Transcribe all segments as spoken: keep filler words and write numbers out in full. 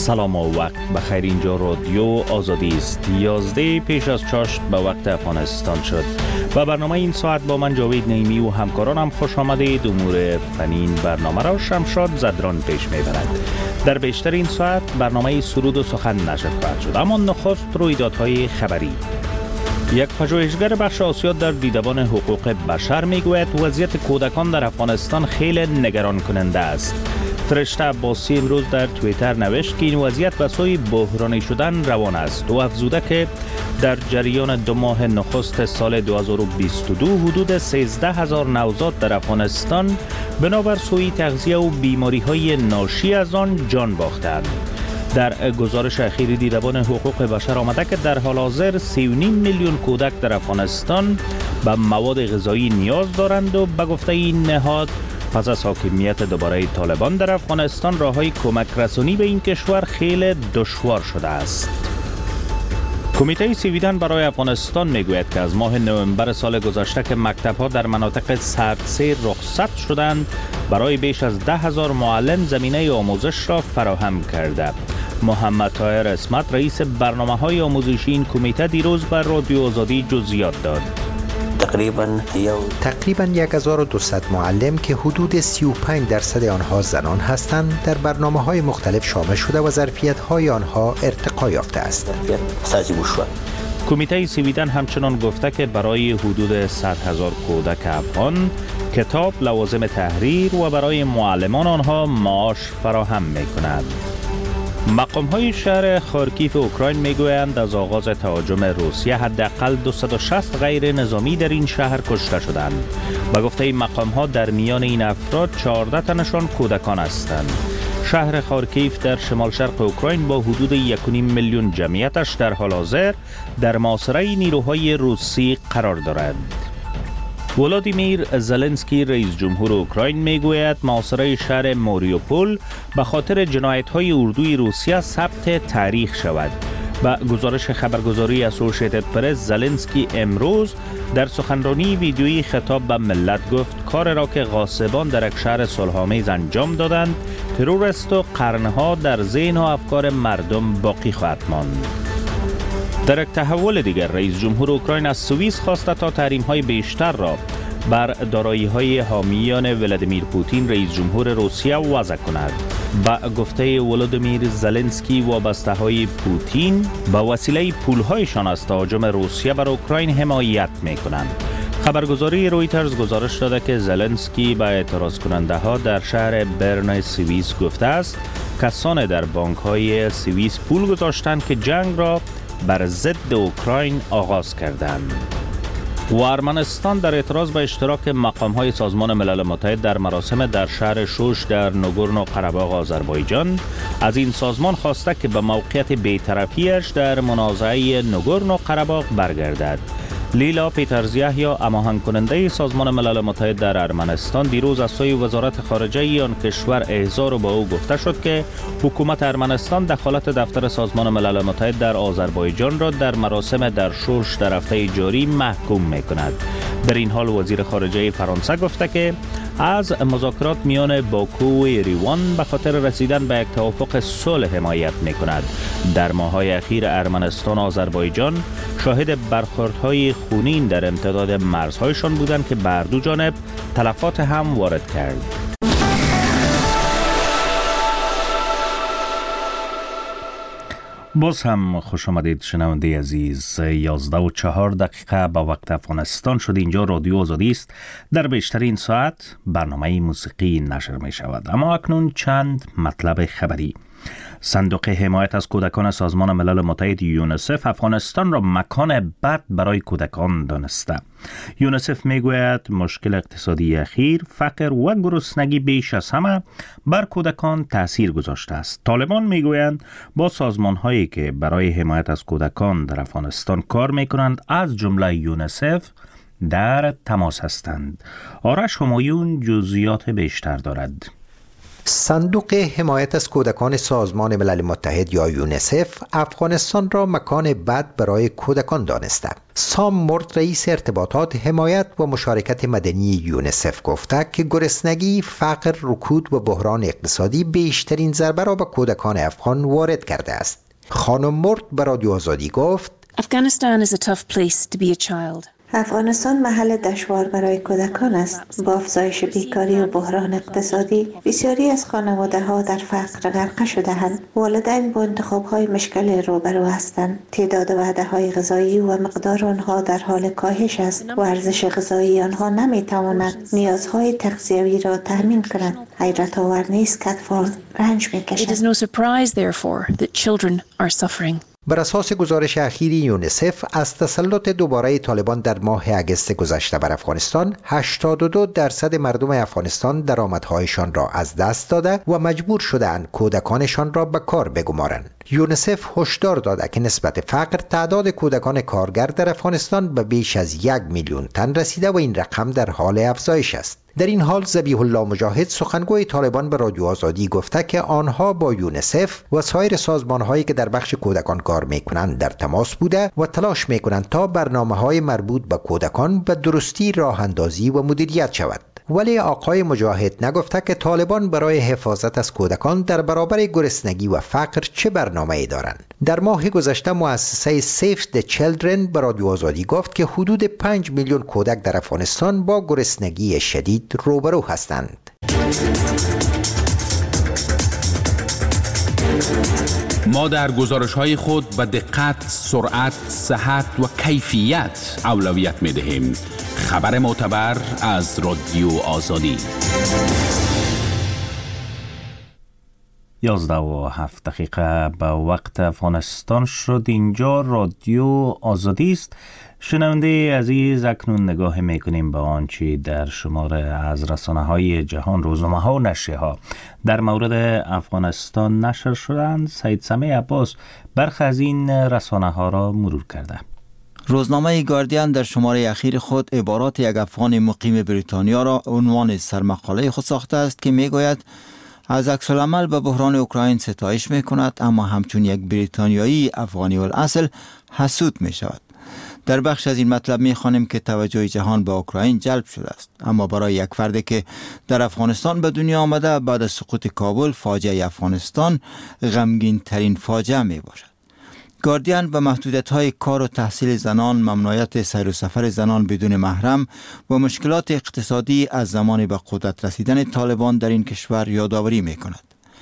سلام و وقت بخیر. اینجا رادیو آزادی است. یازده پیش از چاشت به وقت افغانستان شد. و برنامه این ساعت با من جاوید نعیمی و همکارانم خوش آمدید. امور فنین برنامه را شمشاد زدران پیش میبرد. در بیشتر این ساعت برنامه سرود و سخن نشر خواهد شد، اما نخست رویدادهای خبری. یک پژوهشگر بخش آسیا در دیدبان حقوق بشر میگوید وضعیت کودکان در افغانستان خیلی نگران کننده است. فرشته عباسی امروز در توییتر نوشت که این وضعیت به سوی بحرانی شدن روان است و افزوده که در جریان دو ماه نخست سال دو هزار و بیست و دو حدود سیزده هزار نوزاد در افغانستان بنابر سوء تغذیه و بیماری های ناشی از آن جان باختند. در گزارش اخیر دیدبان حقوق بشر آمده که در حال حاضر سی و نیم میلیون کودک در افغانستان به مواد غذایی نیاز دارند و به گفته این نهاد پس از حاکمیت دوباره طالبان در افغانستان راههای کمک رسانی به این کشور خیلی دشوار شده است. کمیته سویدن برای افغانستان میگوید که از ماه نوامبر سال گذشته که مکتب‌ها در مناطق سردسیر رخصت شدند، برای بیش از ده هزار معلم زمینه آموزش را فراهم کرده. محمد طاهر اسمت رئیس برنامه‌های آموزشی این کمیته دیروز بر رادیو آزادی جزئیات داد. تقریباً تقریباً صد و دویست معلم که حدود سی و پنج درصد آنها زنان هستند در برنامه‌های مختلف شامل شده و ظرفیت‌های آنها ارتقا یافته است. کمیته سویدن همچنان گفته که برای حدود صد هزار کودک افغان کتاب، لوازم تحریر و برای معلمان آنها معاش فراهم می‌کند. مقام‌های شهر خارکیف اوکراین میگویند از آغاز تهاجم روسیه حداقل دویست و شصت غیر نظامی در این شهر کشته شدند. به گفته این مقام‌ها در میان این افراد چهارده تنشان کودکان هستند. شهر خارکیف در شمال شرق اوکراین با حدود یک و نیم میلیون جمعیتش در حال حاضر در محاصره نیروهای روسی قرار دارد. ولادیمیر زلنسکی رئیس جمهور اوکراین میگوید محاصره شهر ماریوپول به خاطر جنایت‌های اردوی روسیه ثبت تاریخ شود. با گزارش خبرگزاری اسوسییتد پرس، زلنسکی امروز در سخنرانی ویدیویی خطاب به ملت گفت کار را که غاصبان در یک شهر صلح‌آمیز انجام دادند ترور است و قرنها در ذهن و افکار مردم باقی خواهد ماند. در یک تحول دیگر رئیس جمهور اوکراین از سوئیس خواسته تا تحریم‌های بیشتر را بر دارایی‌های حامیان ولادیمیر پوتین رئیس جمهور روسیه وضع کند. با گفته ولادیمیر زلنسکی وابسته‌های پوتین به وسیله پول‌هایشان از تهاجم روسیه بر اوکراین حمایت می‌کنند. خبرگزاری رویترز گزارش داده که زلنسکی به اعتراض کننده ها در شهر برن سوئیس گفته است کسان در بانک‌های سوئیس پول گذاشتند که جنگ را بر ضد اوکراین آغاز کردند. و ارمنستان در اعتراض به اشتراک مقام‌های سازمان ملل متحد در مراسم در شهر شوش در نگورنو قره‌باغ آذربایجان از این سازمان خواسته که به موقعیت بی‌طرفی‌اش در منازعه نگورنو قره‌باغ برگردد. لیلا پیترزیحیا هماهنگ کننده سازمان ملل متحد در ارمنستان دیروز از سوی وزارت خارجه آن کشور احضار و با او گفته شد که حکومت ارمنستان دخالت دفتر سازمان ملل متحد در آذربایجان را در مراسم در شوش در هفته جاری محکوم می‌کند. در این حال وزیر خارجه فرانسه گفته که از مذاکرات میان باکو و ایروان به خاطر رسیدن به یک توافق صلح حمایت می‌کند. در ماه‌های اخیر ارمنستان و آذربایجان شاهد برخوردهای خونین در امتداد مرزهایشان بودند که بر دو جانب تلفات هم وارد کرد. باز هم خوش آمدید شنونده عزیز. یازده و چهار دقیقه با وقت افغانستان شد. اینجا رادیو آزادی است. در بیشترین ساعت برنامه موسیقی نشر می شود. اما اکنون چند مطلب خبری. صندوق حمایت از کودکان سازمان ملل متحد یونیسف افغانستان را مکان بد برای کودکان دانسته. یونیسف میگوید مشکل اقتصادی اخیر، فقر و گرسنگی بیش از همه بر کودکان تأثیر گذاشته است. طالبان میگویند با سازمان هایی که برای حمایت از کودکان در افغانستان کار میکنند از جمله یونیسف در تماس هستند. آرش همایون جزئیات بیشتر دارد. صندوق حمایت از کودکان سازمان ملل متحد یا یونیسف افغانستان را مکان بد برای کودکان دانسته. سام مورد، رئیس ارتباطات، حمایت و مشارکت مدنی یونیسف، گفته که گرسنگی، فقر، رکود و بحران اقتصادی بیشترین ضربه را به کودکان افغان وارد کرده است. خانم مورد به رادیو آزادی گفت: Afghanistan is a tough place to be a child. افغانستان محل دشوار برای کودکان است. با افزایش بیکاری و بحران اقتصادی، بسیاری از خانواده ها در فقر غرق شده‌اند. والدین با انتخاب های مشکل روبرو هستند. تعداد وعده های غذایی و مقدار آنها در حال کاهش است و ارزش غذایی آنها نمی تواند نیازهای تغذیوی را تامین کند. حیرت آور نیست که اطفال رنج می کشند. It is no surprise therefore that children are suffering. بر اساس گزارش اخیری یونیسف، از تسلط دوباره طالبان در ماه اگست گذشته بر افغانستان، هشتاد و دو درصد مردم افغانستان درآمدهایشان را از دست داده و مجبور شده‌اند کودکانشان را به کار بگمارند. یونیسف هشدار داده که نسبت فقر، تعداد کودکان کارگر در افغانستان به بیش از یک میلیون تن رسیده و این رقم در حال افزایش است. در این حال ذبیح الله مجاهد، سخنگوی طالبان، به رادیو آزادی گفته که آنها با یونیسف و سایر سازمان‌هایی که در بخش کودکان کار می‌کنند در تماس بوده و تلاش می‌کنند تا برنامه‌های مربوط به کودکان به درستی راه اندازی و مدیریت شود. ولی آقای مجاهد نگفته که طالبان برای حفاظت از کودکان در برابر گرسنگی و فقر چه برنامه‌ای دارند. در ماه گذشته مؤسسه Save the Children به رادیو آزادی گفت که حدود پنج میلیون کودک در افغانستان با گرسنگی شدید روبرو هستند. ما در گزارش‌های خود به دقت، سرعت، صحت و کیفیت اولویت می‌دهیم. خبر معتبر از رادیو آزادی. یازده و هفت دقیقه به وقت افغانستان شد. اینجا رادیو آزادی است. شنونده عزیز، اکنون نگاه میکنیم به آنچه در شماره از رسانه‌های جهان، روزنامه‌ها و نشریه‌ها در مورد افغانستان نشر شدند. سید سمیع عباس برخی از این رسانه‌ها را مرور کرده. روزنامه گاردین در شماره اخیر خود عبارات یک افغان مقیم بریتانیا را عنوان سرمقاله خود ساخته است که میگوید از عکس‌العمل به بحران اوکراین ستایش میکند، اما همچون یک بریتانیایی افغانی الاصل حسود می شود. در بخش از این مطلب میخوانیم که توجه جهان به اوکراین جلب شده است، اما برای یک فردی که در افغانستان به دنیا آمده، بعد از سقوط کابل فاجعه افغانستان غمگین ترین فاجعه می باشد. گاردین به محدودیت‌های کار و تحصیل زنان، ممنوعیت سیر و سفر زنان بدون محرم و مشکلات اقتصادی از زمان به قدرت رسیدن طالبان در این کشور یادآوری می‌کند.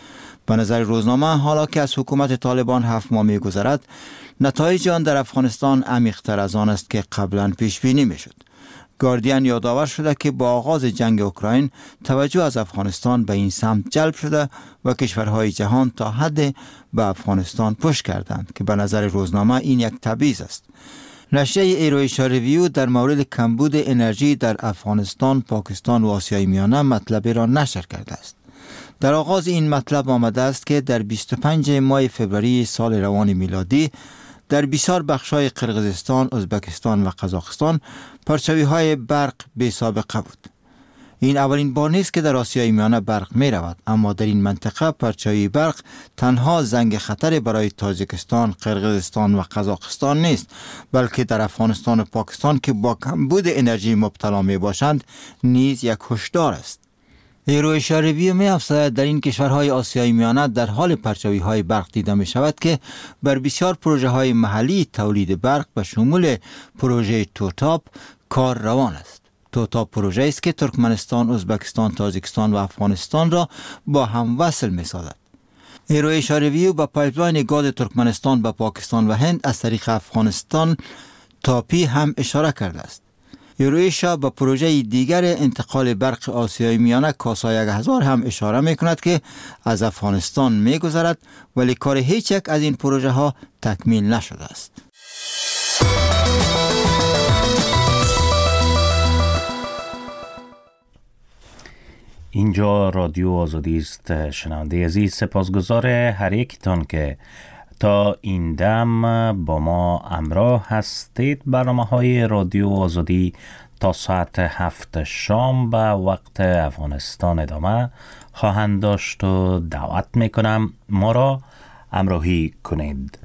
به نظر روزنامه، حالا که از حکومت طالبان هفت ماه می‌گذرد، نتایج آن در افغانستان عمیق‌تر از آن است که قبلا پیش بینی می‌شد. گاردین یادآور شده که با آغاز جنگ اوکراین توجه از افغانستان به این سمت جلب شده و کشورهای جهان تا حد به افغانستان پشت کردند که به نظر روزنامه این یک تبعیض است. نشریه ایرویشا ریویو در مورد کمبود انرژی در افغانستان، پاکستان و آسیای میانه مطلبی را نشر کرده است. در آغاز این مطلب آمده است که در بیست و پنجم ماه فوریه سال روان میلادی در بسیار بخش‌های قرقیزستان، ازبکستان و قزاقستان پرچاوی‌های برق بی سابقه بود. این اولین بار نیست که در آسیای میانه برق می رود، اما در این منطقه پرچاوی برق تنها زنگ خطر برای تاجیکستان، قرقیزستان و قزاقستان نیست، بلکه در افغانستان و پاکستان که با کمبود انرژی مبتلا می باشند نیز یک هشدار است. ایرویشا ریویو می افزاید در این کشورهای آسیای میانه در حال پرچاوی های برق دیده می شود که بر بسیار پروژه های محلی تولید برق به شمول پروژه توتاپ کار روان است. توتاپ پروژه است که ترکمنستان، ازبکستان، تاجیکستان و افغانستان را با هم وصل می سازد. ایرویشا ریویو با پایپلاین گاز ترکمنستان به پاکستان و هند از طریق افغانستان تاپی هم اشاره کرده است. ایرویشا به پروژه دیگر انتقال برق آسیای میانه کاسا یک هزار هم اشاره می کند که از افغانستان می گذرد، ولی کار هیچ یک از این پروژه ها تکمیل نشده است. اینجا رادیو آزادی است. شنونده عزیز، سپاسگزار هر یکتان که تا این دم با ما همراه هستید. برنامه های رادیو آزادی تا ساعت هفت شام به وقت افغانستان ادامه خواهند داشت و دعوت میکنم ما را همراهی کنید.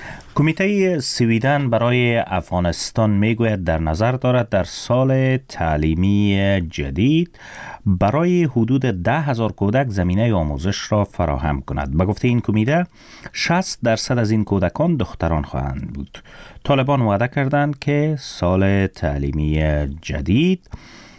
کمیته سویدن برای افغانستان میگوید در نظر دارد در سال تعلیمی جدید برای حدود ده هزار کودک زمینه آموزش را فراهم کند. به گفته این کمیته شصت درصد از این کودکان دختران خواهند بود. طالبان وعده کردند که سال تعلیمی جدید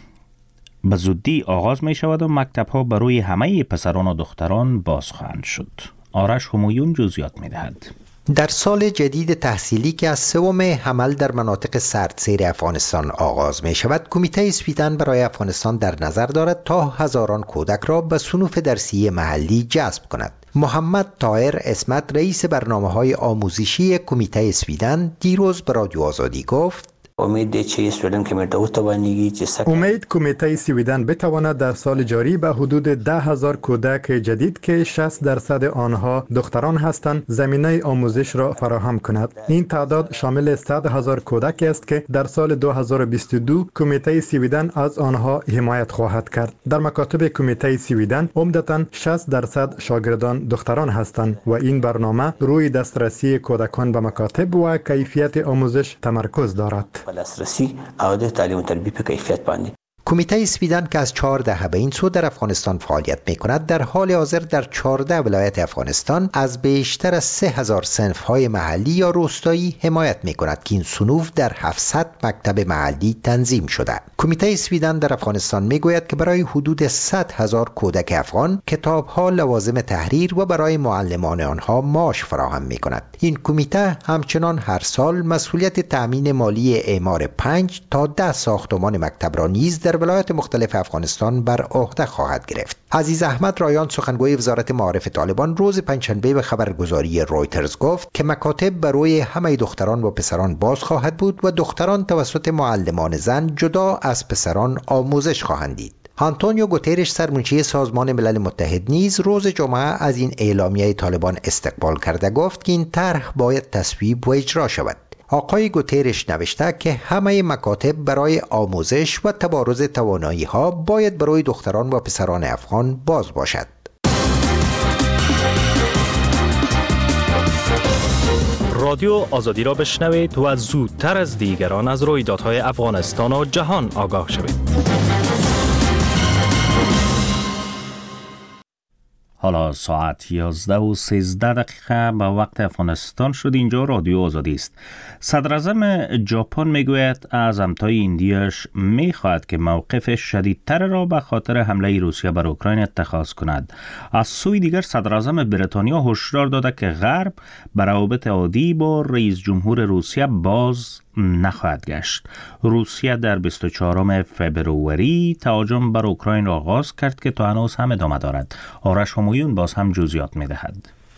به زودی آغاز می شود و مکتب ها برای همه پسران و دختران باز خواهند شد. آرش همایون جزئیات می دهد. در سال جدید تحصیلی که از سوم حمل در مناطق سردسیر افغانستان آغاز می شود، کمیته سویدن برای افغانستان در نظر دارد تا هزاران کودک را به صنوف درسی محلی جذب کند. محمد طاهر اسمت رئیس برنامه‌های آموزشی کمیته سویدن دیروز به رادیو آزادی گفت: امید چه سویدن کمیته او توانیگی چه سک امید کمیته سویدن بتواند در سال جاری به حدود ده هزار کودک جدید که شصت درصد آنها دختران هستند زمینه آموزش را فراهم کند. این تعداد شامل صد هزار کودک است که در سال دو هزار و بیست و دو کمیته سویدن از آنها حمایت خواهد کرد. در مکاتب کمیته سویدن عمدتاً شصت درصد شاگردان دختران هستند و این برنامه روی دسترسی کودکان به مکاتب و کیفیت آموزش تمرکز دارد. دسترسی او د تعلیم و تربیت په کیفیت باندې. کمیته سویدن که از چهار دهه به این سو در افغانستان فعالیت می کند، در حال حاضر در چهارده ولایت افغانستان از بیشتر از سه هزار صنف های محلی یا روستایی حمایت می کند که این صنوف در هفتصد مکتب محلی تنظیم شده. کمیته سویدن در افغانستان می گوید که برای حدود صد هزار کودک افغان کتاب ها، لوازم تحریر و برای معلمان آنها معاش فراهم می کند. این کمیته همچنان هر سال مسئولیت تأمین مالی اعمار پنج تا ده ساختمان مکتب را نیز در ولایات مختلف افغانستان بر عهده خواهد گرفت. عزیز احمد رایان سخنگوی وزارت معارف طالبان روز پنجشنبه به خبرگزاری رویترز گفت که مکاتب برای همه دختران و پسران باز خواهد بود و دختران توسط معلمان زن جدا از پسران آموزش خواهند دید. آنتونیو گوترش سرمنشی سازمان ملل متحد نیز روز جمعه از این اعلامیه طالبان استقبال کرده گفت که این طرح باید تصویب و اجرا شود. آقای گوترش نوشته که همه مکاتب برای آموزش و تبارز توانایی ها باید برای دختران و پسران افغان باز باشد. رادیو آزادی را بشنوید و زودتر از دیگران از رویدادهای افغانستان و جهان آگاه شوید. حالا ساعت یازده و سیزده دقیقه به وقت افغانستان شد. اینجا رادیو آزادی است. صدراعظم ژاپن میگوید از همتای ایندیاش میخواهد که موقف شدیدتر را به خاطر حمله روسیه بر اوکراین اتخاذ کند. از سوی دیگر صدراعظم بریتانیا هشدار داده که غرب بر روابط عادی با رئیس جمهور روسیه باز نخواهد گشت. روسیه در بیست و چهارم فبروری تهاجم بر اوکراین را آغاز کرد که تا هنوز هم ادامه دارد. آرش همایون باز هم جزئیات می‌دهد.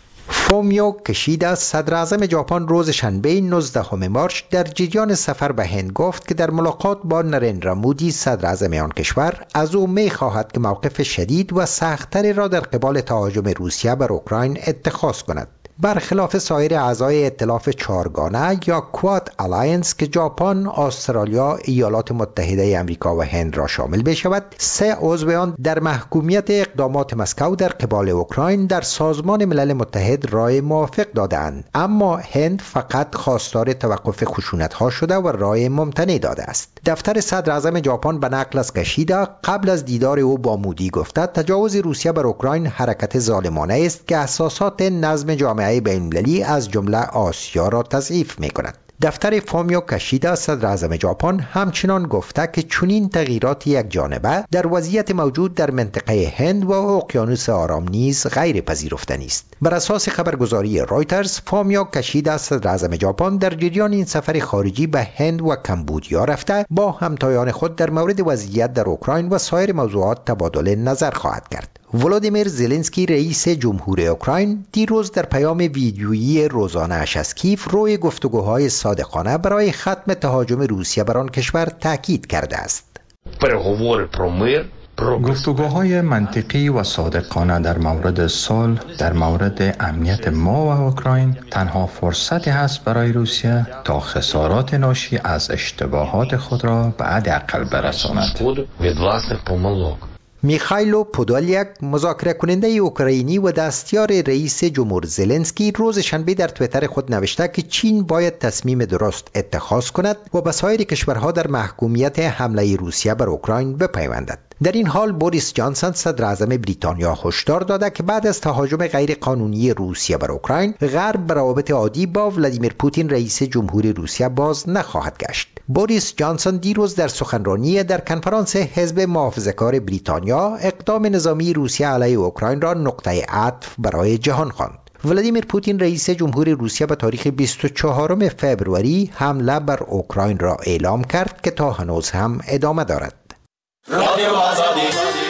فومیو کشیدا صدراعظم ژاپن روز شنبه نوزدهم مارس در جریان سفر به هند گفت که در ملاقات با نریندرا مودی صدراعظم آن کشور از او می‌خواهد که موقف شدید و سخت‌تری را در قبال تهاجم روسیه بر اوکراین اتخاذ کند. برخلاف سایر اعضای ائتلاف چهارگانه یا کواد الاینس که ژاپن، استرالیا، ایالات متحده آمریکا و هند را شامل بشود، سه عضو آن در محکومیت اقدامات مسکو در قبال اوکراین در سازمان ملل متحد رای موافق دادند، اما هند فقط خواستار توقف خشونت‌ها شده و رای ممتنع داده است. دفتر صدراعظم ژاپن به نقل از کشیدا قبل از دیدار او با مودی گفته تجاوز روسیه بر اوکراین حرکت ظالمانه است که اساسات نظم جامعه بین‌المللی از جمله آسیا را تضعیف می‌کند. دفتر فومیو کشیدا صدراعظم ژاپن همچنان گفته که چنین تغییرات یک جانبه در وضعیت موجود در منطقه هند و اقیانوس آرام نیز غیر پذیرفتنی است. بر اساس خبرگزاری رویترز، فومیو کشیدا صدراعظم ژاپن در جریان این سفر خارجی به هند و کمبودیا رفته با همتایان خود در مورد وضعیت در اوکراین و سایر موضوعات تبادل نظر خواهد کرد. ولودیمیر زلنسکی رئیس جمهور اوکراین دیروز در پیام ویدیویی روزانه اش از کیف روی گفتگوهای صادقانه برای ختم تهاجم روسیه بر آن کشور تاکید کرده است. переговори про мир گفتگوهای منطقی و صادقانه در مورد صلح، در مورد امنیت ما و اوکراین تنها فرصتی هست برای روسیه تا خسارات ناشی از اشتباهات خود را به حداقل برساند. میخایلو پودولیک، مذاکره کننده اوکراینی و دستیار رئیس جمهور زلنسکی، روز شنبه در توییتر خود نوشته که چین باید تصمیم درست اتخاذ کند و به سایر کشورها در محکومیت حمله روسیه بر اوکراین بپیوندد. در این حال بوریس جانسون صدر اعظم بریتانیا هشدار داده که بعد از تهاجم غیر قانونی روسیه بر اوکراین، غرب به روابط عادی با ولادیمیر پوتین رئیس جمهور روسیه باز نخواهد گشت. بوریس جانسون دیروز در سخنرانی در کنفرانس حزب محافظه‌کار بریتانیا اقدام نظامی روسیه علیه اوکراین را نقطه عطف برای جهان خواند. ولادیمیر پوتین رئیس جمهور روسیه به تاریخ بیست و چهارم فوریه حمله بر اوکراین را اعلام کرد که تا هنوز هم ادامه دارد. رادیو آزادی.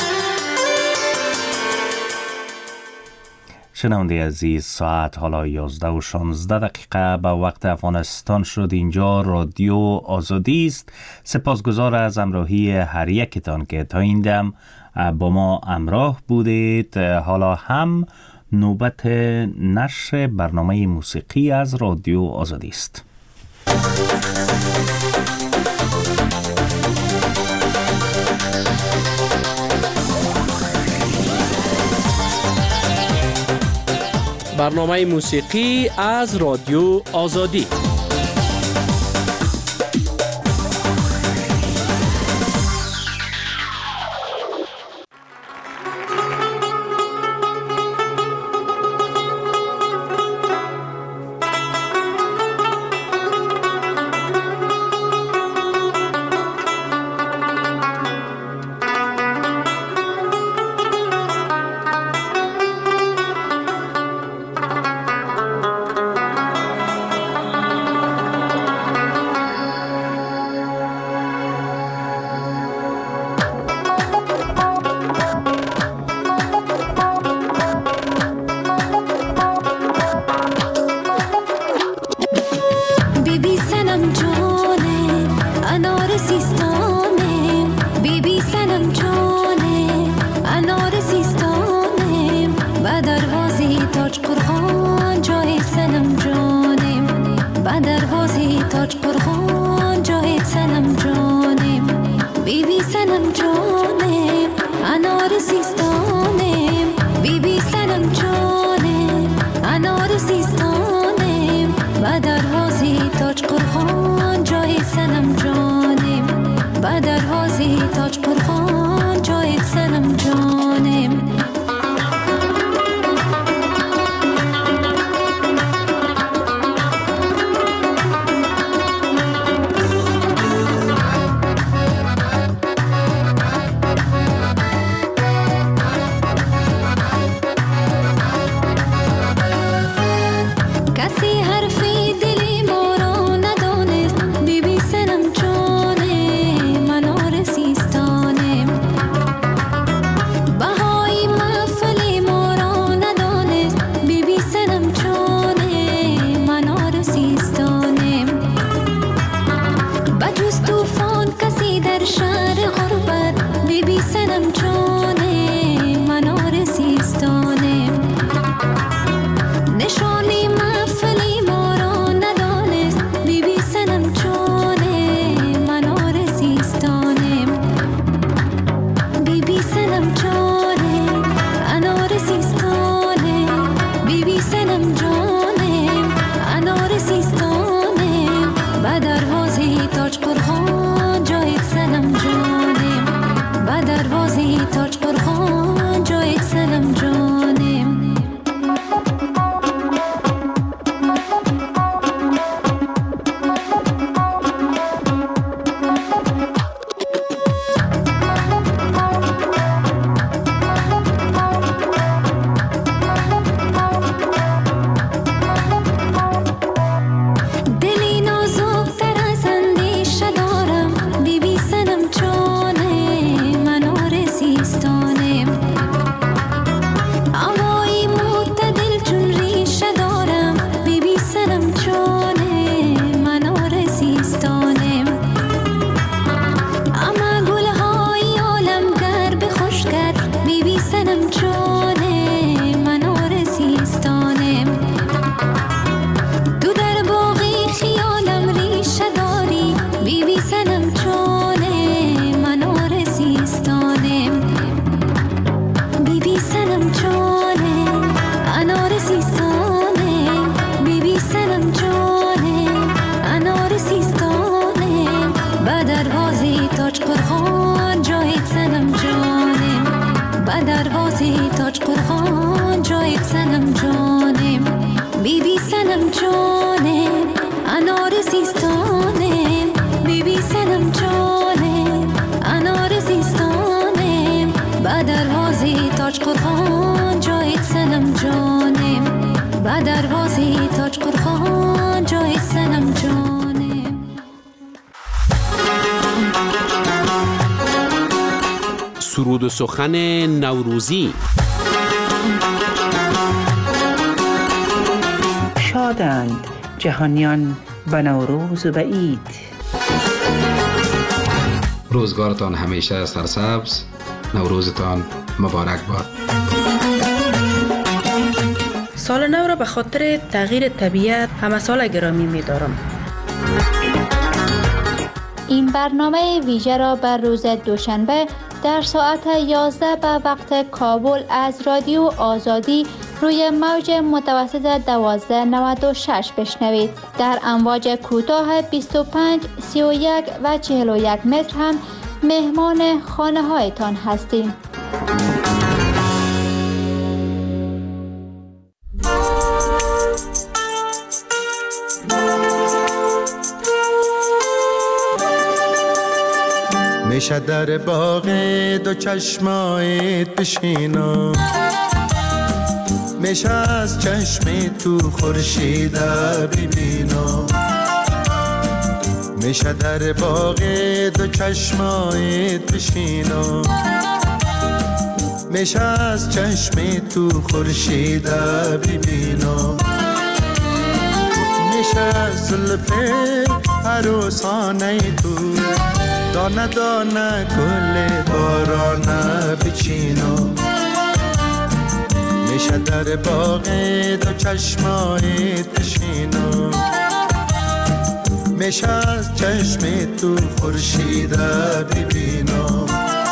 شنونده عزیز، ساعت حالا یازده و شانزده دقیقه به وقت افغانستان شد. اینجا رادیو آزادی است. سپاسگزار از همراهی هر یکتان که تا این دم با ما همراه بودید. حالا هم نوبت نشر برنامه موسیقی از رادیو آزادی است. برنامه موسیقی از رادیو آزادی. سنم جانم به دروازه تاج قرخان جای سنم جانم بی بی سنم جانم انار زیستانم بی بی سنم جانم انار زیستانم به دروازه تاج قرخان جای سنم جانم به دروازه تاج قرخان جای سنم جانم. سرود و سخن نوروزی. شادند جهانیان به نوروز و به عید. روزگارتان همیشه سرسبز، نوروزتان مبارک باد. سال نو را به خاطر تغییر طبیعت همه سال گرامی می دارم. این برنامه ویژه را بر روز دوشنبه در ساعت یازده به وقت کابل از رادیو آزادی روی موج متوسط دوازده نود و شش بشنوید. در امواج کوتاه بیست و پنج، سی و یک و چهل و یک متر هم مهمان خانه هایتان هستیم. میشه در باغ دو چشمایت بشینم، میشه از چشم تو خورشید ببینم، میشه در باغ دو چشمایت بشینم، میشه از چشم تو خورشید ببینم، میشه از زلف عروسانه تو دانه دانه گل بارانه بچینم، میشه در باغ دو چشمایت بشینم، میشه از چشم تو خورشید ببینم.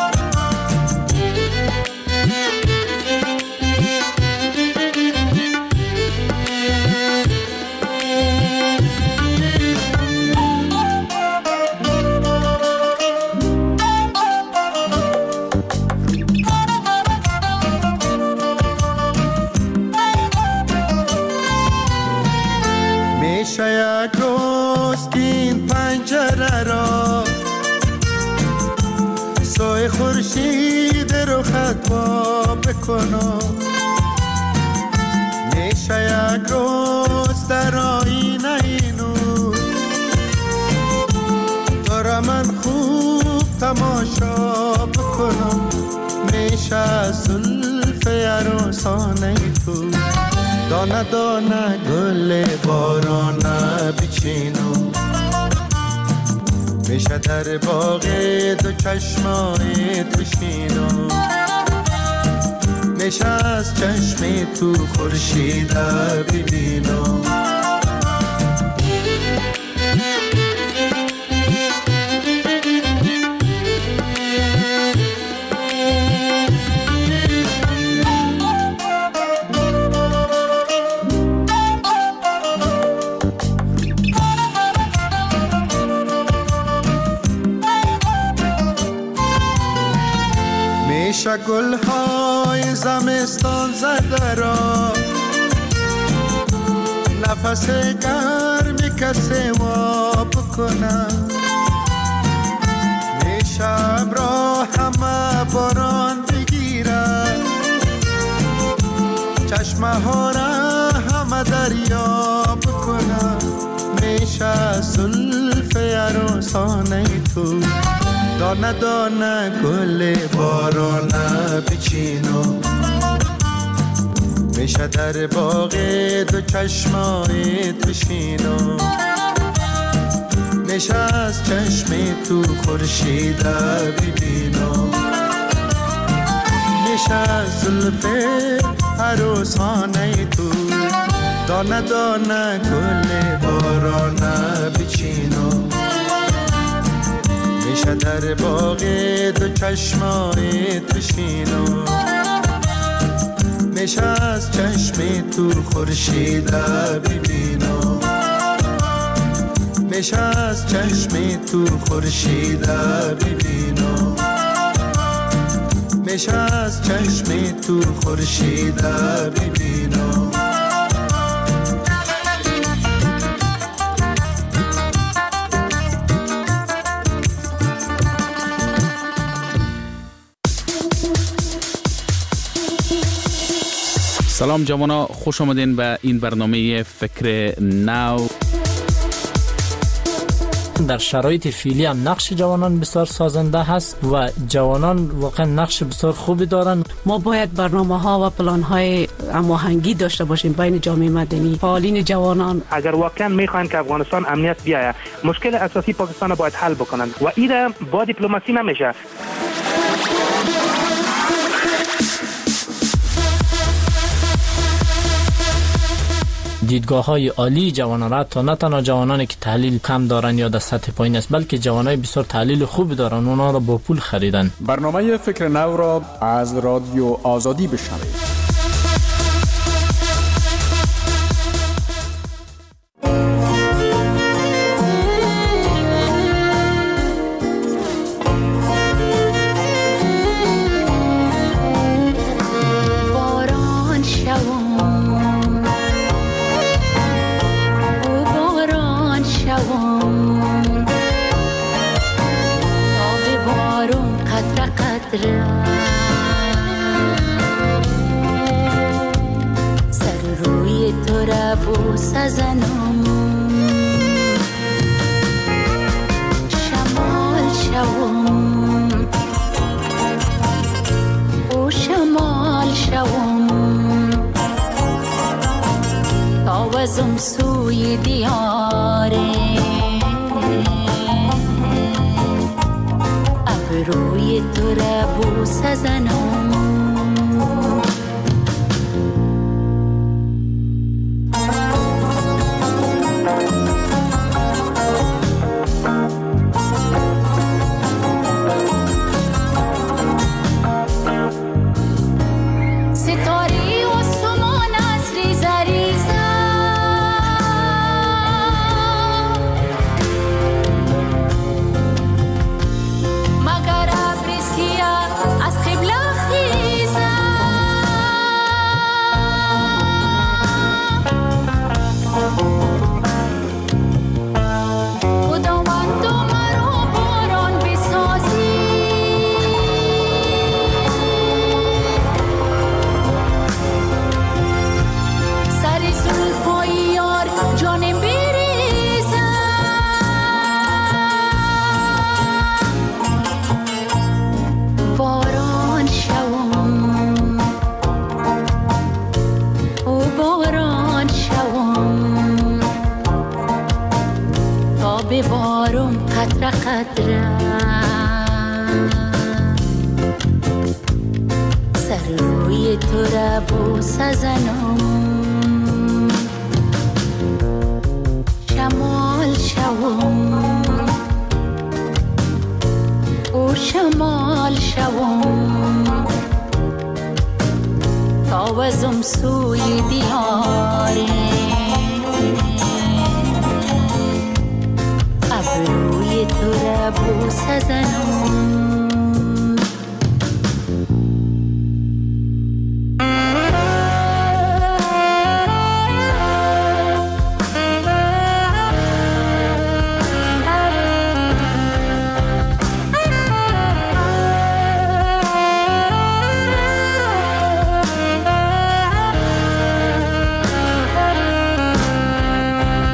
یک روز این پنجره را سوی خورشید رو خطا بکنم، میشه یک روز در آینه اینو دارم من خوب تماشا بکنم، میشه از زلف عروسانه تو دانه دانه گل بارانه بچینم، میشه در باغ دو چشمایت بشینم، میشه از چشم تو خورشید ببینم. میشه گلهای زمستان زده را نفس گرمی کسی واب بکنم، میشه ابرا همه باران بگیره چشمه ها را همه دریا بکنم، میشه زلف عروسانه تو دانه دانه گل بارانه بچینم، میشه در باغ دو چشمایت بشینم، میشه از چشم تو خورشید ببینم، میشه از زلف عروسانه تو دانه دانه گل بارانه بچینم، میشه در باغ دو چشمایت بشینم، میشه از چشم تو خورشید ببینم، میشه از چشم تو خورشید ببینم، میشه از چشم تو خورشید ببینم. سلام جوانا، خوش آمدین به این برنامه فکر نو. در شرایط فعلی هم نقش جوانان بسیار سازنده هست و جوانان واقعا نقش بسیار خوبی دارن. ما باید برنامه ها و پلان های هماهنگی داشته باشیم بین جامعه مدنی، فعالین جوانان. اگر واقعا میخواین که افغانستان امنیت بیاید، مشکل اساسی پاکستان باید حل بکنن و این با دیپلماسی نمیشه. دیدگاه های عالی جوانان را تا نه تنها جوانانی که تحلیل کم دارن یا در سطح پایین است، بلکه جوانای بسیار تحلیل خوب دارن، اونا را با پول خریدن. برنامه فکر نو را از رادیو آزادی بشنوید. سر روی تو را بوسه زنم، شمال شوم و شمال شوم، تاوزم سوی دیاره، روی تو را بوسه زنم. ستاره و سمان از ریزه ریزه، ببارم قطره قطره، سر روی تو را بوسه زنم، شمال شوم و شمال شوم، تاوزم سوی دیاره، روی تو را بوسه زنم.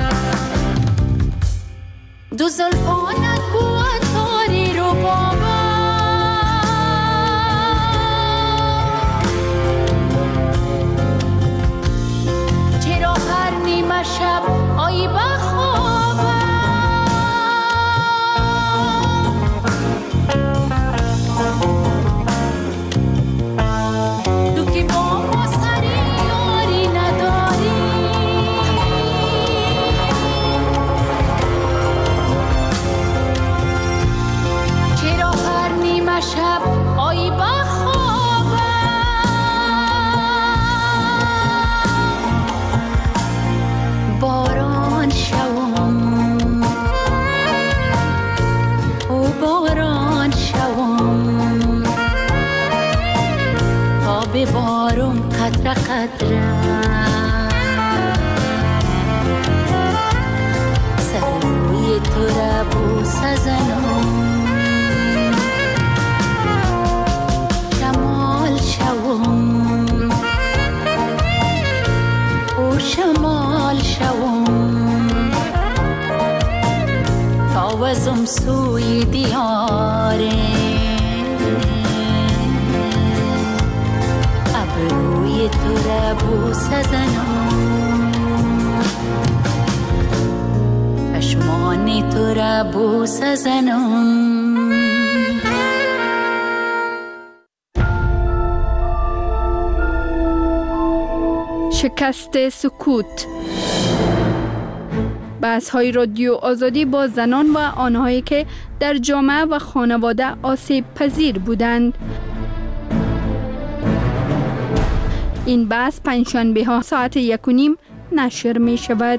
دو زلفانت بود تاری رو بابا، ببارم قطره قطره سر روی تو را بوسه زنم شمال شوم او شمال شوم تا وزم سوی دیاره ابروی تو را بوسه زنم چشمان تو را بوسه زنم شکست سکوت بحث‌های رادیو آزادی با زنان و آنهایی که در جامعه و خانواده آسیب پذیر بودند. این بحث پنجشنبه ها ساعت یک و نیم نشر می شود.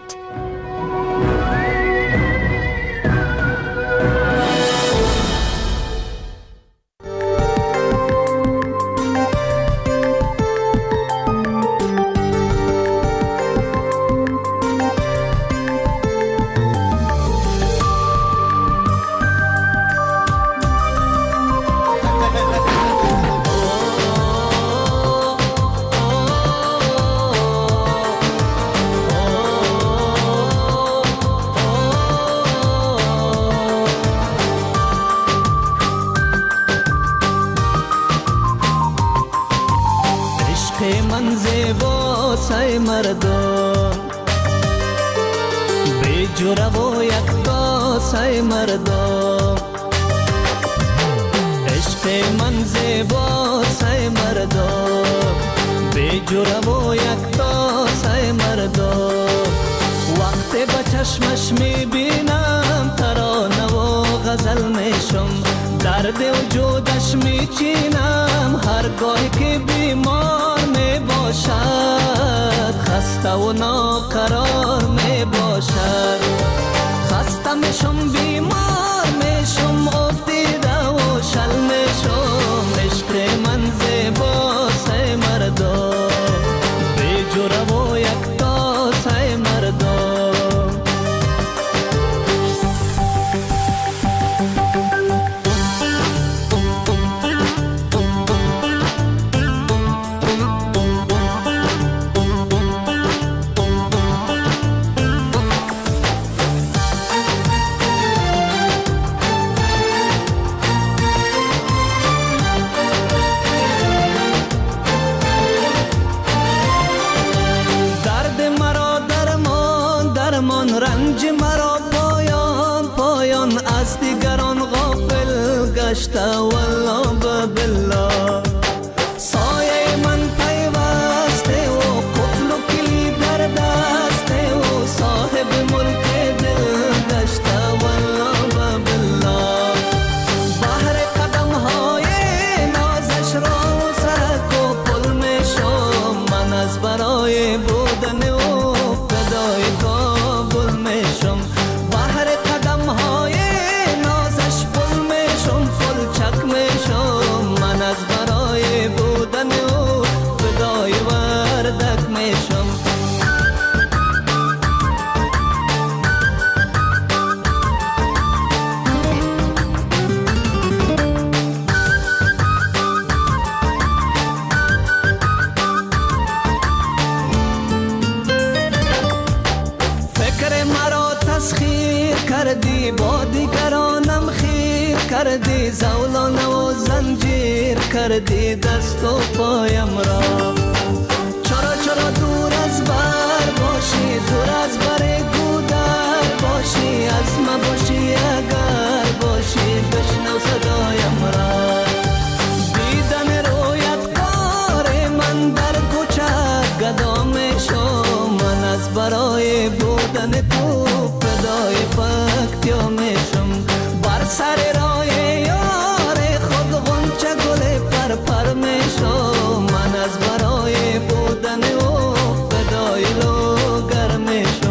من از برای بودن او فدای لو گرم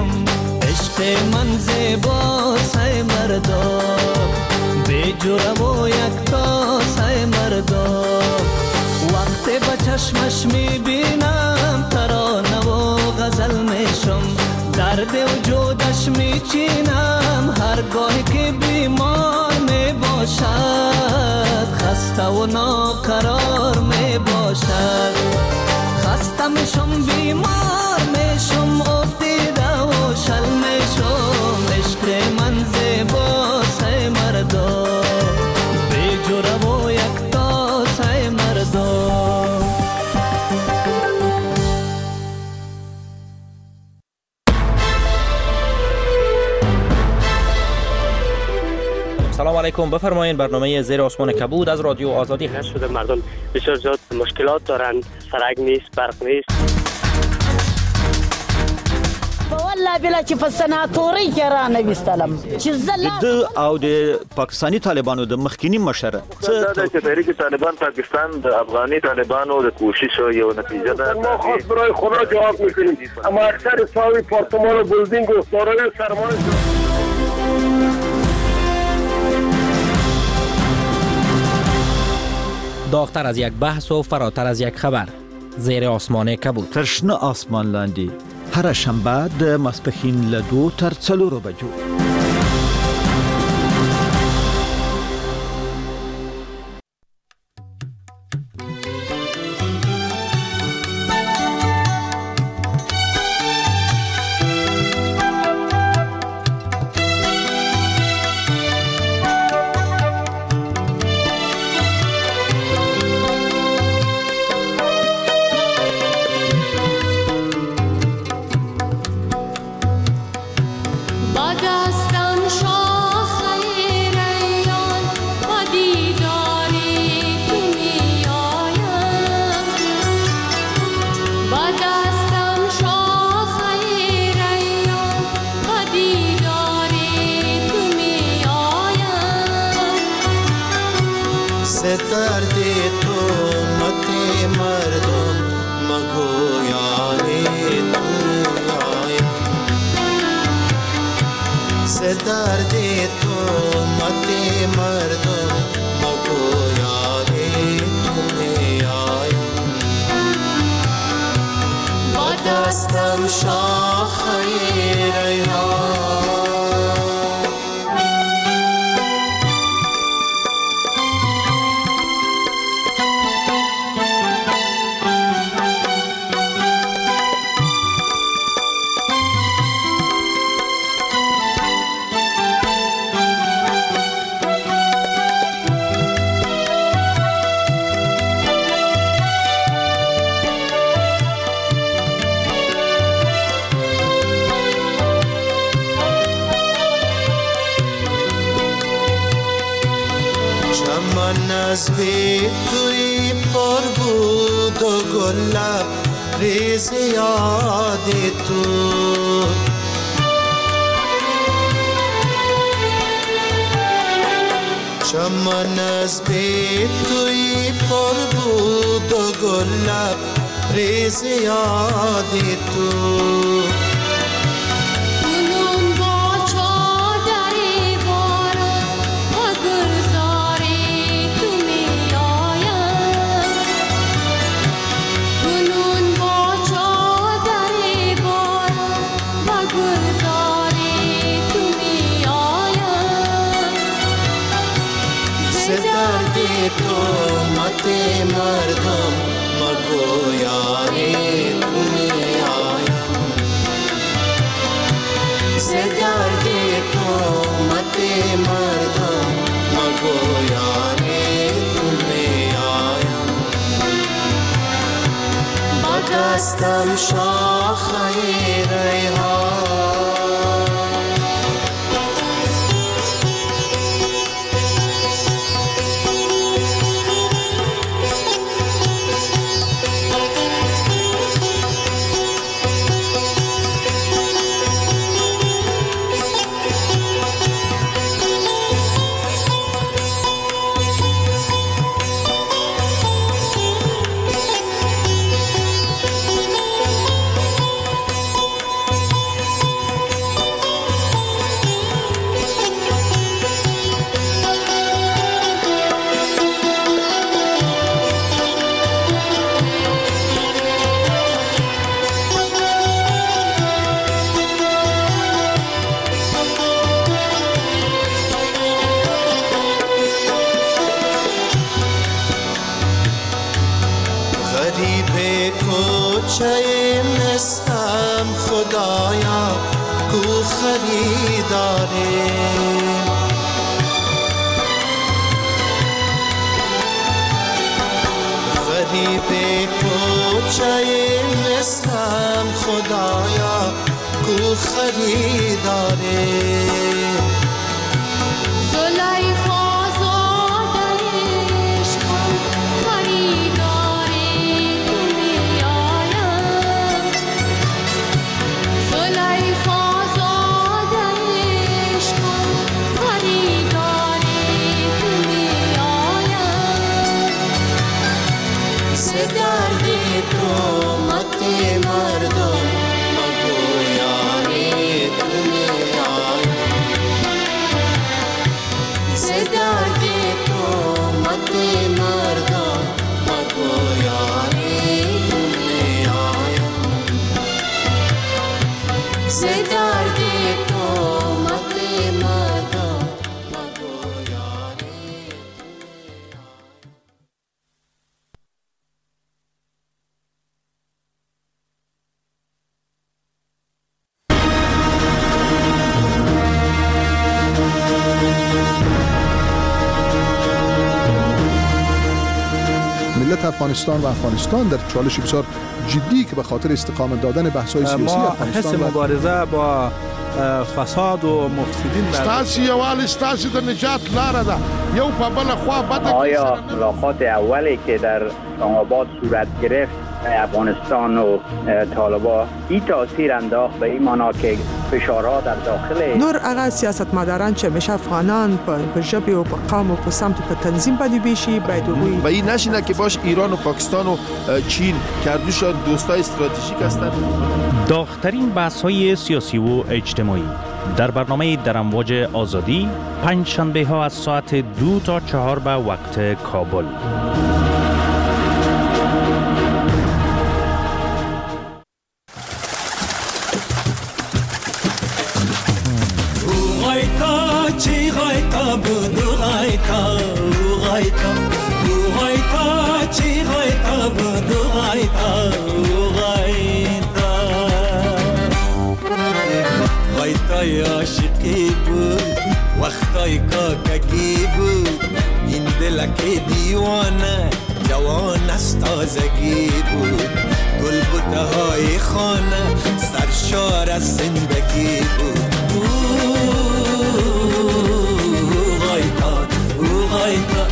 چشمش میبینم، ترانه و غزل میشم، درد وجودش میچینم، هرگاهی که بیمار میباشد، خسته و ناقرار میباشد، خسته میشم بیمار میشم، افتیده و شل میشم، عشق من زیباست ای مردا، بی جوره و یکتاست ای مردا. سلام علیکم، بفرمایید. برنامه زیر آسمان کبود از رادیو آزادی هست. شده مردم بسیار زیاد مشکلات دارند، سرک نیست، برق نیست. والله بلا چې په سناتوري کې را نه وستلم چې زله د او د پاکستانی طالبانو د مخکینی مشره څه د تحریک طالبان پاکستان د افغاني طالبانو د کوشش یو نتیجه ده. ما خاص برای خدا جواب میکنیم، اما اکثر ساوی پارتمان و بلدینگ و سارای سرمایه داغتر از یک بحث و فراتر از یک خبر، زیر آسمان کبود. ترشنه آسمان لاندی هر شنبه د ماسپښین له دو تر څلورو بجو. چمن از بی توی پر بود و گلاب ریز یادی تو تو مت مردم مگو یاری تمی آیم زدرد تو مت مردم مگو یاری تمی آیم با دستم شاخه ریحان غریب کوچه مستم خدایا کو خریداره غریب کوچه مستم خدایا کو خریداره افغانستان و افغانستان در چالش بسیار جدی که به خاطر استقامت دادن بحث‌های سیاسی افغانستان ما حس مبارزه با فساد و مفسدین ستاسي یوال ستاسي د نجات لاره ده یو په بل خوا بده. آیا ملاقات اولی که در اسلام آباد صورت گرفت افغانستان و طالبان این تاثیر انداخت به این معنا که فشارها در داخل نور هغه سیاستمداران چې همیشه افغانان په ژبه او په قوم او په سمت په تنظیم باندې بیشي باید وي و این نشینه که باش ایران و پاکستان و چین کردوشان دوستای استراتژیک هستند. داغ‌ترین بحث‌های سیاسی و اجتماعی در برنامه در امواج آزادی پنج شنبه ها از ساعت دو تا چهار به وقت کابل. عاشقی بود وقتای کاکگی بود این دلک دیوانه جوان از تازگی بود گل بوته های خانه سرشار از زندگی بود او غایتا او غایتا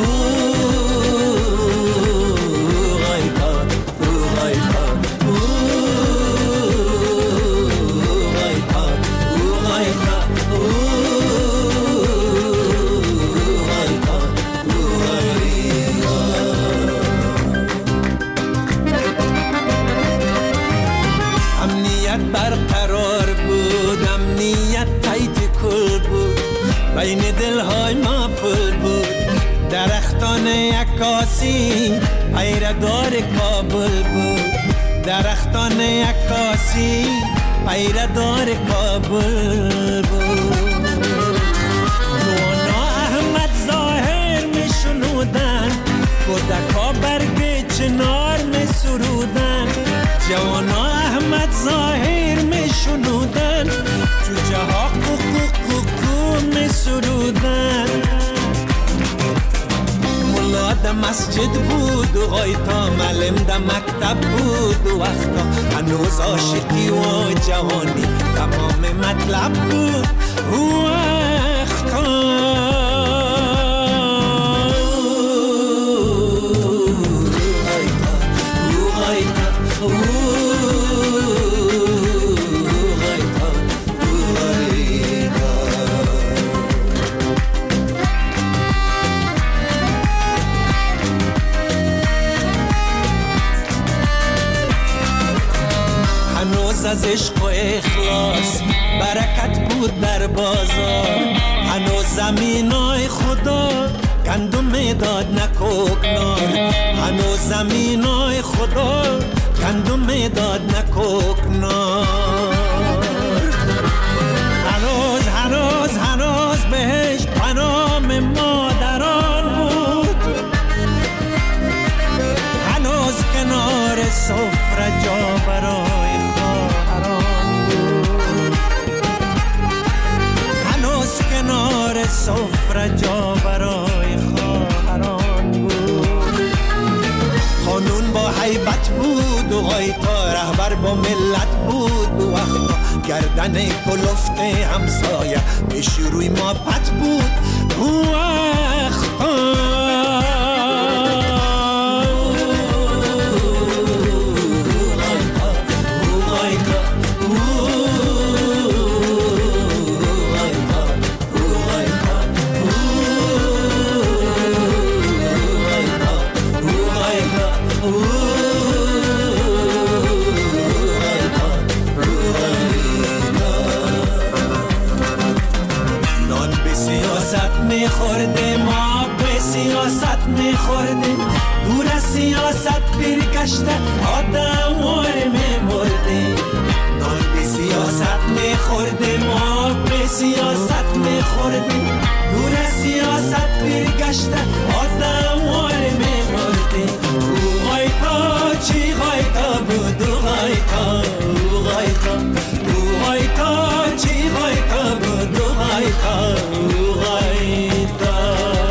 بین دلهای ما پل بود درختان عکاسی پیردار کابل بود درختان عکاسی پیردار کابل بود نوانا احمد ظاهر می شنودن کودکا برگ چنار می سرودن جوانا احمد ظاهر می شنودن جوجه ها کوکو می سرودن ملا ده مسجد بود و غایتا معلم ده مکتب بود و وقتا هنوز عاشقی و جوانی تمام مطلب بود و وقتا از عشق و اخلاص برکت بود در بازار هنوز زمینای خدا گندم داد نکوکنار هنوز زمینای خدا گندم داد نکوکنار هنوز هنوز هنوز بهش پنام مادران بود هنوز کنار سفره جا برای خواهران بود. خانون با حیبت بود و غایطا رهبر با ملت بود. و وقتا گردن کلفت همسایه پیش روی ما پت بود. و وقتا میخورده ما به سیاست میخورده. دور از سیاست برگشته آدموار میمرده. نان به سیاست میخورده ما به سیاست میخورده. دور از سیاست برگشته آدموار میمرده. او غایطا چی غایطا بود او غایطا او غایطا او غایطا چی غایطا بود او غایطا او غایطا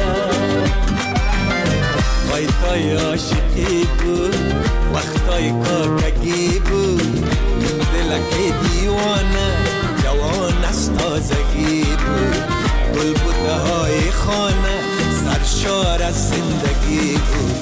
غایطای عاشقی بود وقتای کاکگی بود. دلک دیوانه جوان از تازگی بود. گل بوته های خانه سرشار از زندگی بود.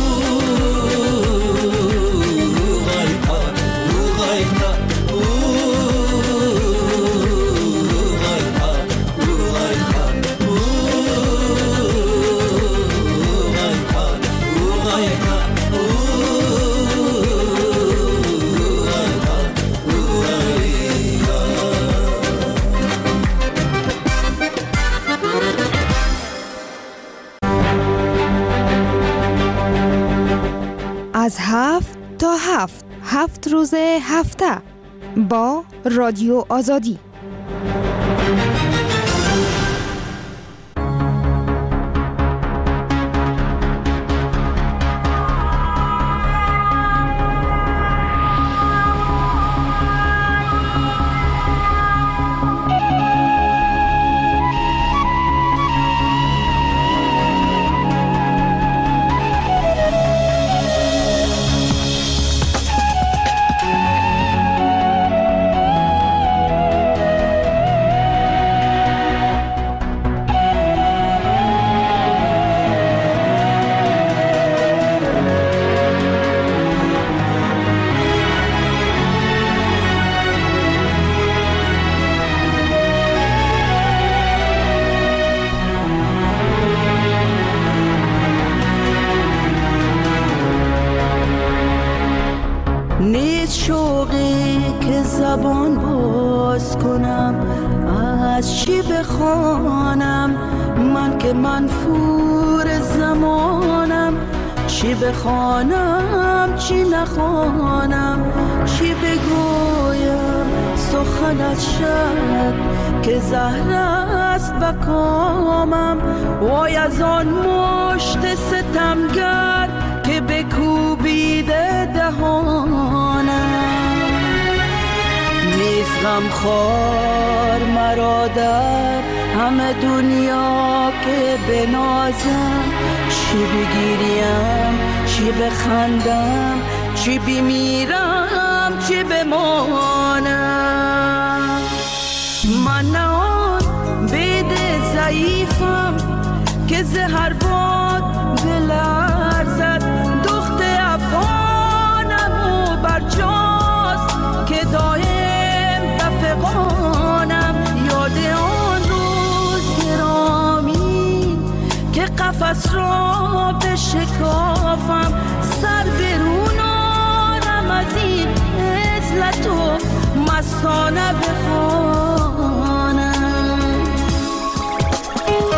از هفت تا هفت هفت روز هفته با رادیو آزادی. زبان باز کنم از چی بخوانم من که منفور زمانم. چی بخوانم چی نخوانم چی بگویم سخنت شد که زهر است بکامم. وای از آن مشت ستمگر که بکوبیده دهانم. نیست غم خور مرا در همه دنیا که بنازم. چی بگیریم چی بخندم چی بمیرم چی بمانم. من نه آن بید ضعیفم که زهر باد بلرزد. دخت افغانم و برجاست که دایم بفغانم. یاد آن روز گرامی که قفس را بشکافم. سر برونانم از این عزلت و مستانه بخوانم.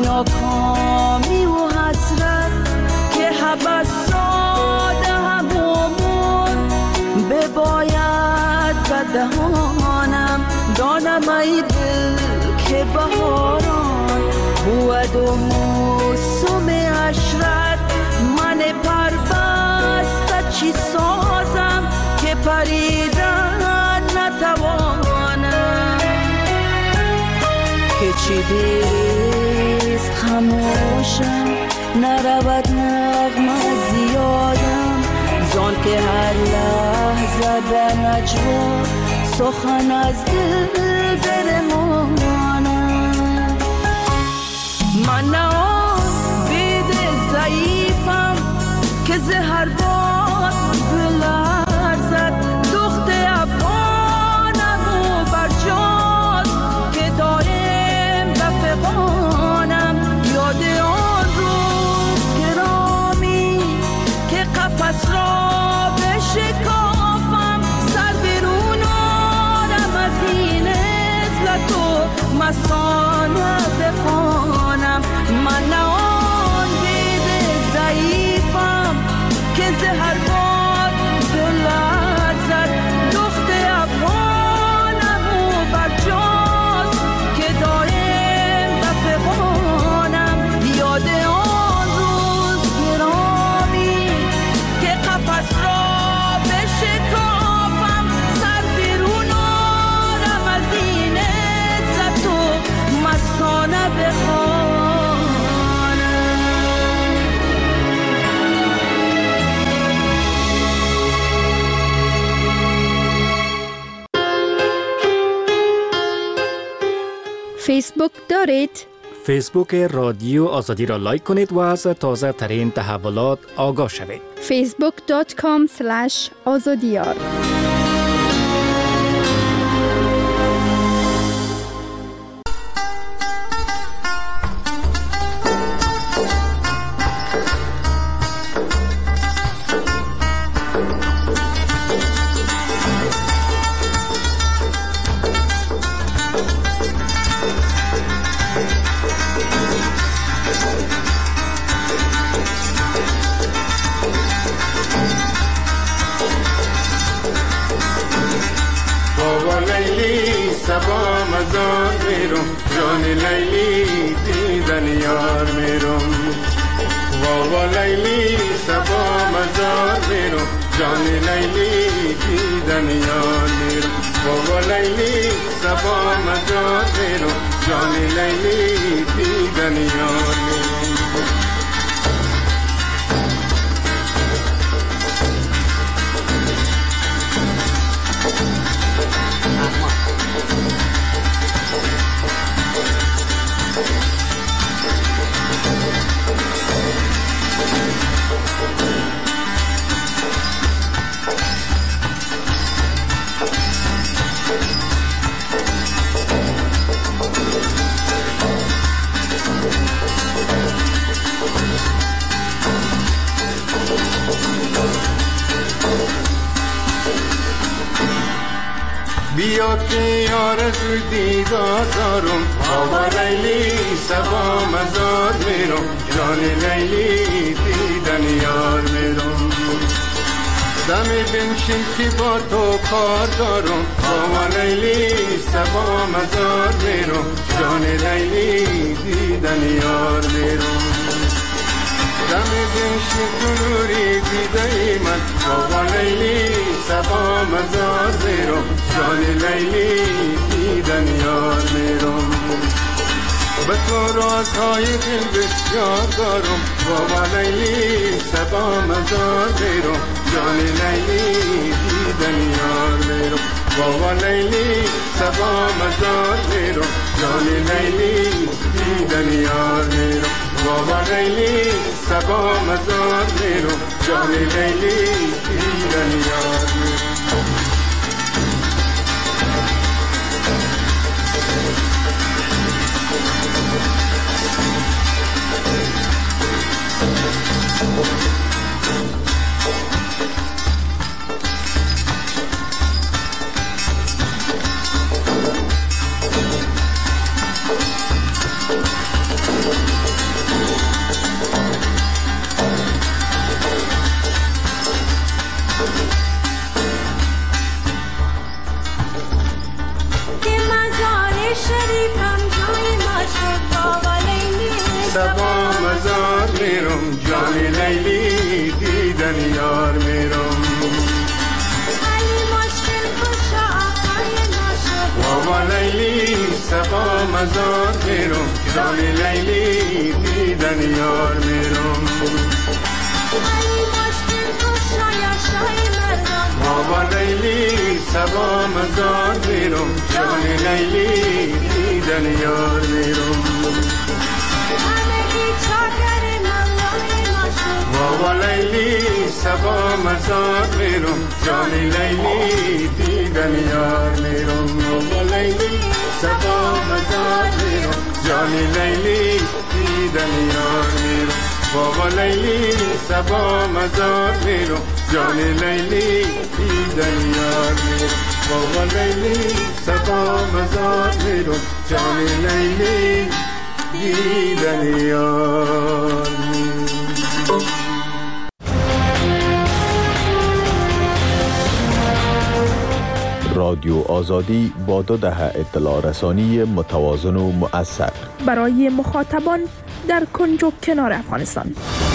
ناکامی و حسرت که حبسات همومون بباید به دهانم دانم ای دل که بهاران بود و موسم عشرت من پربسته چی سازم که پریدن نتوانم که چی دیست خموشم نرود نغمه زیادم زان که هر لحظه به نجوا سخن از دل برمانم من نه آن بید ضعیفم که زهر باد بلرزد دخت افغانم و برجاز که دارم بفغانم یاد آن روز گرامی که قفس را بشکافم سر بیرون آرم از این عزلت و مسانه بخوانم من نه آن بید ضعیفم که زهر باد بلرزد دخت افغانم و برجاز که دارم بفغانم یاد آن روز گرامی که قفس را بشکافم سر بیرون آرم از این عزت و مستانه بخوانم فیسبوک دارید؟ فیسبوک رادیو آزادی را لایک کنید و از تازه ترین تحولات آگاه شوید. فیسبوک دات کام سلش آزادیار. سبا مزار میرم جان لیلی دیدن یار میرم واوا لیلی سبا مزار میرم جان لیلی دیدن یار میرم واوا لیلی سبا مزار میرم جان لیلی دیدن یار میرم بیا که آرزوی دیدار دارم آوا لیلی سبا مزار میرم جان لیلی دیدن یار میرم دمی بنشین که با تو کار دارم آوا لیلی سبا مزار میرم جان لیلی دیدن یار میرم دمی بنشین تو نوری دیده من آوا لیلی سبا مزار میرم جان لیلی دیدن یار میرم به تو رازهای دل بسیار دارم بابا لیلی سبا مزار میرم جان لیلی دیدن یار میرم بابا لیلی سبا مزار میرم جان لیلی دیدن یار میرم بابا لیلی سبا مزار میرم جان لیلی دیدن یار میرم میرم جان لیلی دیدن یار میرم بابا لیلی سبا مزار میرم جان لیلی دیدن یار میرم بابا لیلی سبا مزار میرم جان لیلی دیدن یار میرم بابا لیلی سبا مزار میرم جان لیلی دیدن یار میرم بابا لیلی سبا مزار میرم جان لیلی دیدن یار میرم بابا لیلی سبا مزار میرم جان لیلی دیدن یار میرم بابا لیلی سبا مزار میرم جان لیلی دیدن یار میرم. رادیو آزادی با دو دهه اطلاع رسانی متوازن و مؤثر برای مخاطبان در کنج و کنار افغانستان.